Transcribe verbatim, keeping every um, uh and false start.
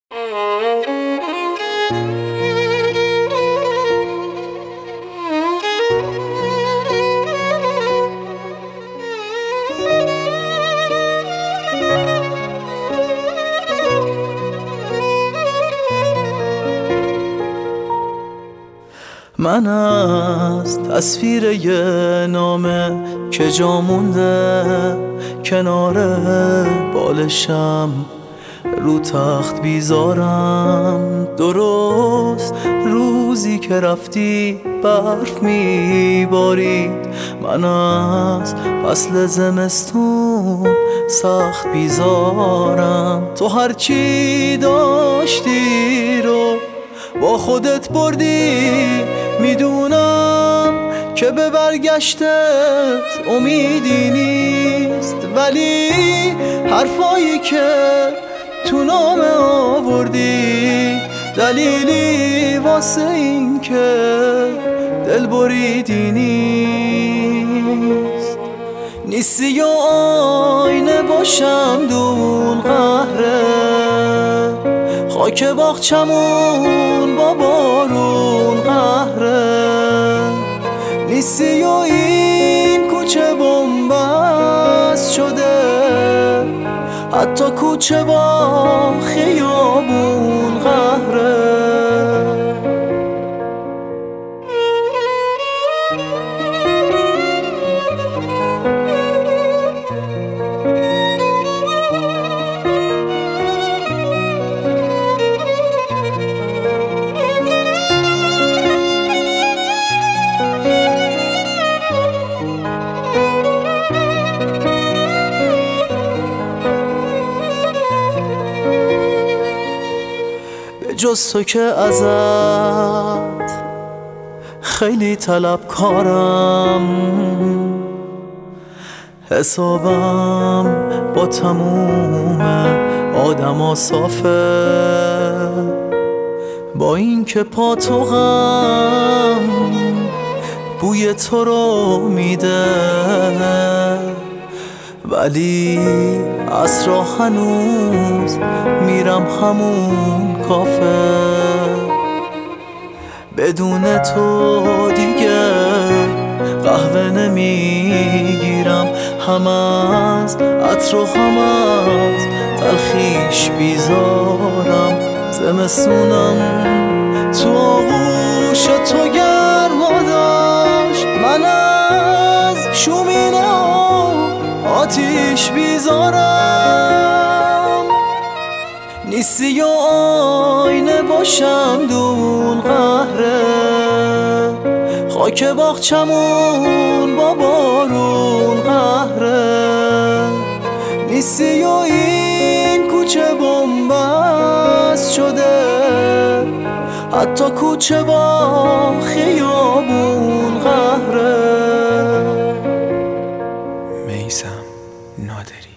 من از تصویر یه نامه که جا مونده کنار بالشم رو تخت بیزارم. درست روزی که رفتی برف میبارید، من از فصل زمستون سخت بیزارم. تو هرچی داشتی رو با خودت بردی، میدونم که به برگشتت امیدی نیست، ولی حرفایی که تو نامه آوردی دلیلی واسه این که دل بریدی نیست. نیستی و آینه باشم دون قهره، خاک باغچمون با بارون قهره. نیستی و این کوچه بنبست شده، حتی کوچه با خیابون قهره. جز تو که ازت خیلی طلبکارم، حسابم با تموم آدما صافه. با این که پاتوقم بوی تو رو میده، ولی عصرا هنوز میرم همون کافه. بدون تو دیگه قهوه نمیگیرم، هم از عطر و هم از تلخیش بیزارم. زمستونم تو آغوش تو گرما داشت، من از شومینه آتیش بیزارم. نیستی و آینه باشم دون قهره، خاک باغچمون با بارون قهره. نیستی و این کوچه بنبست شده، حتی کوچه با خیابون قهره. میثم نادری.